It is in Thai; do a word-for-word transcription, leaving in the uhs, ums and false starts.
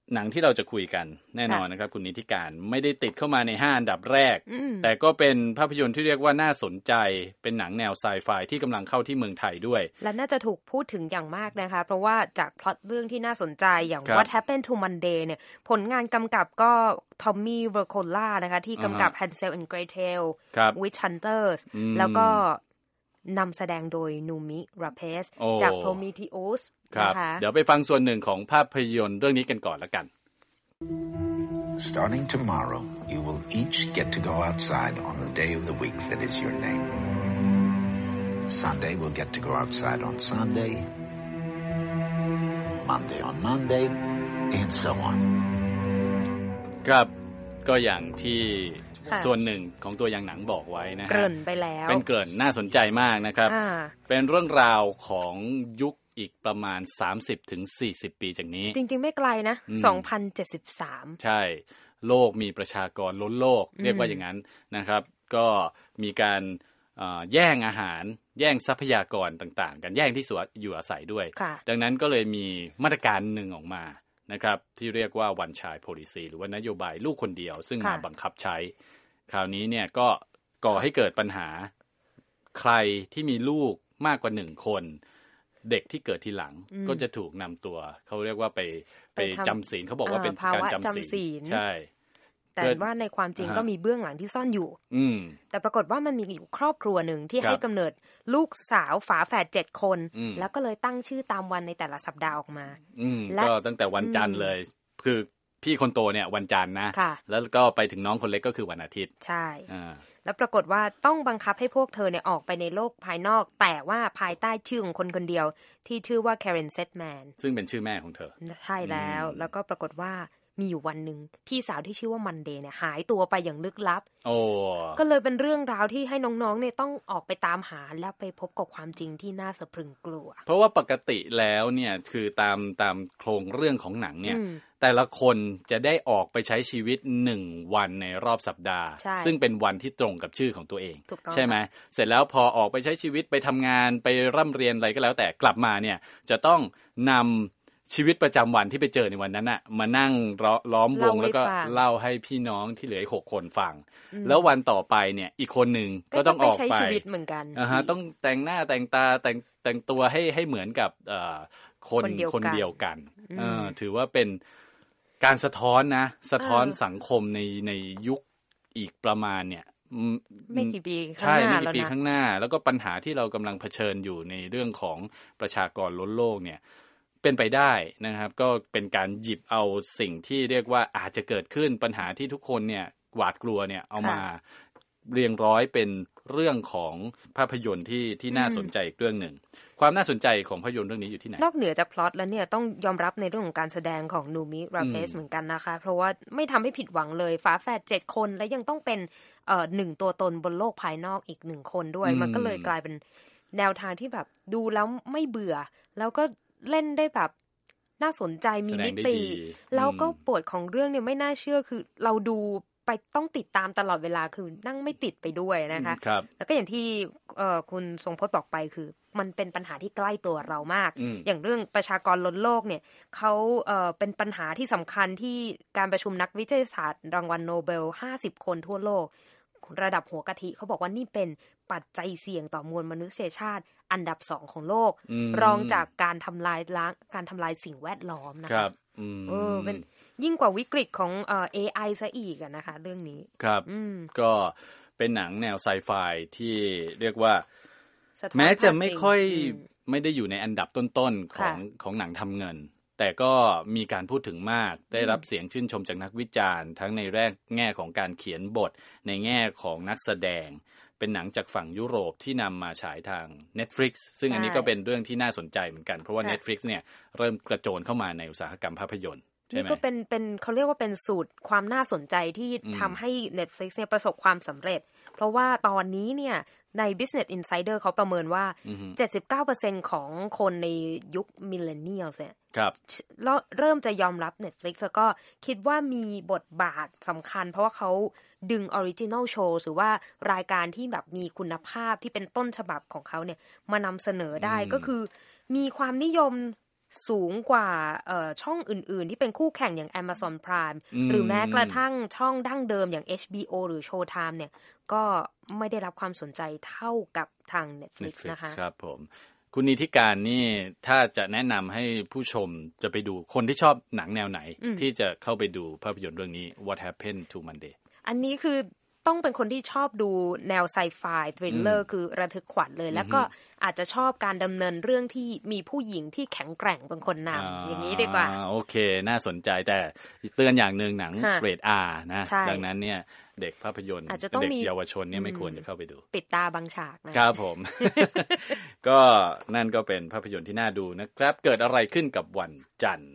หนังที่เราจะคุยกันแน่นอนนะครับคุณนิติการไม่ได้ติดเข้ามาในห้าอันดับแรกแต่ก็เป็นภาพยนตร์ที่เรียกว่าน่าสนใจเป็นหนังแนวไซไฟที่กำลังเข้าที่เมืองไทยด้วยและน่าจะถูกพูดถึงอย่างมากนะคะเพราะว่าจากพล็อตเรื่องที่น่าสนใจอย่าง What Happened to Monday เนี่ยผลงานกำกับก็ทอมมี่เวอร์โคล่านะคะที่กำกับ Hansel and Gretel Witch Hunters แล้วก็นำแสดงโดยนูมิราเพสจาก Prometheus นะคะเดี๋ยวไปฟังส่วนหนึ่งของภาพยนตร์เรื่องนี้กันก่อนละกัน Starting tomorrow, you will each get to go outside on the day of the week that is your name. Sunday will get to go outside on Sunday, Monday on Monday, and so on. ครับก็อย่างที่ส่วนหนึ่งของตัวอย่างหนังบอกไว้นะฮะเกริ่นไปแล้วเป็นเกริ่นน่าสนใจมากนะครับเป็นเรื่องราวของยุคอีกประมาณ สามสิบถึงสี่สิบ ปีจากนี้จริงๆไม่ไกลนะสองพันเจ็ดสิบสามใช่โลกมีประชากรล้นโลกเรียกว่าอย่างนั้นนะครับก็มีการแย่งอาหารแย่งทรัพยากรต่างๆกันแย่งที่อยู่อาศัยด้วยดังนั้นก็เลยมีมาตรการหนึ่งออกมานะครับที่เรียกว่า One Child Policy หรือว่านโยบายลูกคนเดียวซึ่งมาบังคับใช้คราวนี้เนี่ยก็ก่อให้เกิดปัญหาใครที่มีลูกมากกว่าหนึ่งคนเด็กที่เกิดทีหลังก็จะถูกนำตัวเขาเรียกว่าไปไปจำศีลเขาบอกว่าเป็นการจำศีลใช่แต่ว่าในความจริงก็มีเบื้องหลังที่ซ่อนอยู่แต่ปรากฏว่ามันมีอยู่ครอบครัวหนึ่งที่ให้กำเนิดลูกสาวฝาแฝดเจ็ดคนแล้วก็เลยตั้งชื่อตามวันในแต่ละสัปดาห์ออกมาก็ตั้งแต่วันจันทร์เลยคือพี่คนโตเนี่ยวันจันทร์นะแล้วก็ไปถึงน้องคนเล็กก็คือวันอาทิตย์ใช่แล้วปรากฏว่าต้องบังคับให้พวกเธอเนี่ยออกไปในโลกภายนอกแต่ว่าภายใต้ชื่อของคนคนเดียวที่ชื่อว่า Karen Sedman ซึ่งเป็นชื่อแม่ของเธอใช่แล้วแล้วก็ปรากฏว่ามีอยู่วันหนึ่งพี่สาวที่ชื่อว่ามันเดย์เนี่ยหายตัวไปอย่างลึกลับโอ้ก็เลยเป็นเรื่องราวที่ให้น้องๆเนี่ยต้องออกไปตามหาแล้วไปพบกับความจริงที่น่าสะพรึงกลัวเพราะว่าปกติแล้วเนี่ยคือตามตามโครงเรื่องของหนังเนี่ยแต่ละคนจะได้ออกไปใช้ชีวิตหนึ่งวันในรอบสัปดาห์ซึ่งเป็นวันที่ตรงกับชื่อของตัวเองใช่ไหมเสร็จแล้วพอออกไปใช้ชีวิตไปทำงานไปร่ำเรียนอะไรก็แล้วแต่กลับมาเนี่ยจะต้องนำชีวิตประจำวันที่ไปเจอในวันนั้นน่ะมานั่งล้อมวงแล้วก็เล่าให้พี่น้องที่เหลืออีกหกคนฟังแล้ววันต่อไปเนี่ยอีกคนนึงก็ต้องออกไปใช้ชีวิตเหมือนกันอ่าฮะต้องแต่งหน้าแต่งตาแต่งแต่งตัวให้ให้เหมือนกับเอ่อคนคนเดียวกันเออถือว่าเป็นการสะท้อนนะสะท้อนสังคมในในยุคอีกประมาณเนี่ยไม่กี่ปีข้างหน้าใช่ไม่กี่ปีข้างหน้าแล้วก็ปัญหาที่เรากำลังเผชิญอยู่ในเรื่องของประชากรล้นโลกเนี่ยเป็นไปได้นะครับก็เป็นการหยิบเอาสิ่งที่เรียกว่าอาจจะเกิดขึ้นปัญหาที่ทุกคนเนี่ยหวาดกลัวเนี่ยเอามาเรียงร้อยเป็นเรื่องของภาพยนตร์ที่ที่น่าสนใจอีกเรื่องหนึ่งความน่าสนใจของภาพยนตร์เรื่องนี้อยู่ที่ไหนนอกเหนือจากพล็อตแล้วเนี่ยต้องยอมรับในเรื่องของการแสดงของนูมิราเพสเหมือนกันนะคะเพราะว่าไม่ทำให้ผิดหวังเลยฝาแฝดเจ็ดคนและยังต้องเป็นเอ่อหนึ่งตัวตนบนโลกภายนอกอีกหนึ่งคนด้วยมันก็เลยกลายเป็นแนวทางที่แบบดูแล้วไม่เบื่อแล้วก็เล่นได้แบบน่าสนใจมีมิติแล้วก็ปวดของเรื่องเนี่ยไม่น่าเชื่อคือเราดูไปต้องติดตามตลอดเวลาคือนั่งไม่ติดไปด้วยนะคะแล้วก็อย่างที่คุณทรงพจน์บอกไปคือมันเป็นปัญหาที่ใกล้ตัวเรามากอย่างเรื่องประชากรล้นโลกเนี่ยเขาเอ่อเป็นปัญหาที่สำคัญที่การประชุมนักวิทยาศาสตร์รางวัลโนเบลห้าสิบคนทั่วโลกระดับหัวกะทิเขาบอกว่านี่เป็นปัจจัยเสี่ยงต่อมวลมนุษยชาติอันดับสองของโลกรองจากการทำลายล้างการทำลายสิ่งแวดล้อมนะคะเออเป็นยิ่งกว่าวิกฤตของเอ่อ เอ ไอ ซะอีกนะคะเรื่องนี้ครับก็เป็นหนังแนวไซไฟที่เรียกว่าแม้จะไม่ค่อยไม่ได้อยู่ในอันดับต้นๆของของหนังทำเงินแต่ก็มีการพูดถึงมากได้รับเสียงชื่นชมจากนักวิจารณ์ทั้งในแรกแง่ของการเขียนบทในแง่ของนักแสดงเป็นหนังจากฝั่งยุโรปที่นำมาฉายทาง Netflix ซึ่งอันนี้ก็เป็นเรื่องที่น่าสนใจเหมือนกันเพราะว่า Netflix เนี่ยเริ่มกระโจนเข้ามาในอุตสาหกรรมภาพยนตร์นี่ก็เป็นเป็นเขาเรียกว่าเป็นสูตรความน่าสนใจที่ทำให้ Netflix เนี่ยประสบความสำเร็จเพราะว่าตอนนี้เนี่ยใน Business Insider เขาประเมินว่า เจ็ดสิบเก้าเปอร์เซ็นต์ ของคนในยุค Millennials เนี่ยเริ่มจะยอมรับ Netflix แล้วก็คิดว่ามีบทบาทสำคัญเพราะว่าเขาดึง Original Show หรือว่ารายการที่แบบมีคุณภาพที่เป็นต้นฉบับของเขาเนี่ยมานำเสนอได้ก็คือมีความนิยมสูงกว่าช่องอื่นๆที่เป็นคู่แข่งอย่าง Amazon Prime หรือแม้กระทั่งช่องดั้งเดิมอย่าง เอช บี โอ หรือ Showtime เนี่ยก็ไม่ได้รับความสนใจเท่ากับทาง Netflix นะคะครับผมคุณนิติการนี่ถ้าจะแนะนำให้ผู้ชมจะไปดูคนที่ชอบหนังแนวไหนที่จะเข้าไปดูภาพยนตร์เรื่องนี้ What Happened to Monday อันนี้คือต้องเป็นคนที่ชอบดูแนวไซไฟทริลเลอร์คือระทึกขวัญเลยแล้วก็อาจจะชอบการดำเนินเรื่องที่มีผู้หญิงที่แข็งแกร่งเป็นคนนำอย่างนี้ดีกว่าโอเคน่าสนใจแต่เตือนอย่างนึงหนังเรท R นะดังนั้นเนี่ยเด็กภาพยนตร์เด็กเยาวชนเนี่ยไม่ควรจะเข้าไปดูปิดตาบางฉากนะครับผม ก็นั่นก็เป็นภาพยนตร์ที่น่าดูนะครับเกิดอะไรขึ้นกับวันจันทร์